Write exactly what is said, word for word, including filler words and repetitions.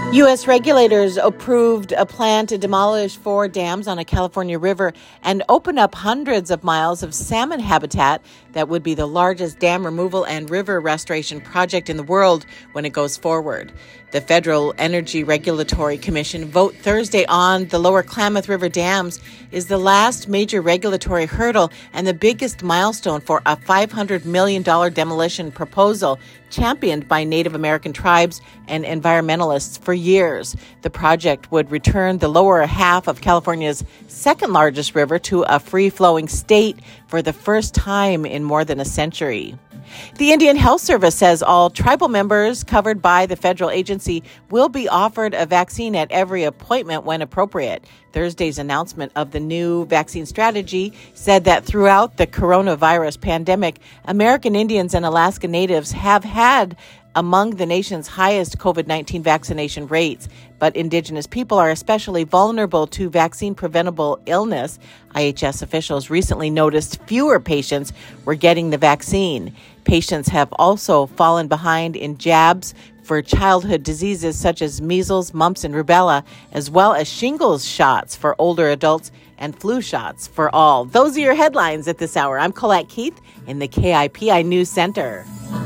U S regulators approved a plan to demolish four dams on a California river and open up hundreds of miles of salmon habitat that would be the largest dam removal and river restoration project in the world when it goes forward. The Federal Energy Regulatory Commission vote Thursday on the Lower Klamath River dams is the last major regulatory hurdle and the biggest milestone for a five hundred million dollars demolition proposal championed by Native American tribes and environmentalists for years. The project would return the lower half of California's second largest river to a free-flowing state for the first time in more than a century. The Indian Health Service says all tribal members covered by the federal agency will be offered a vaccine at every appointment when appropriate. Thursday's announcement of the new vaccine strategy said that throughout the coronavirus pandemic, American Indians and Alaska Natives have had among the nation's highest covid nineteen vaccination rates, but Indigenous people are especially vulnerable to vaccine-preventable illness. I H S officials recently noticed fewer patients were getting the vaccine. Patients have also fallen behind in jabs for childhood diseases such as measles, mumps, and rubella, as well as shingles shots for older adults and flu shots for all. Those are your headlines at this hour. I'm Colette Keith in the K I P I News Center.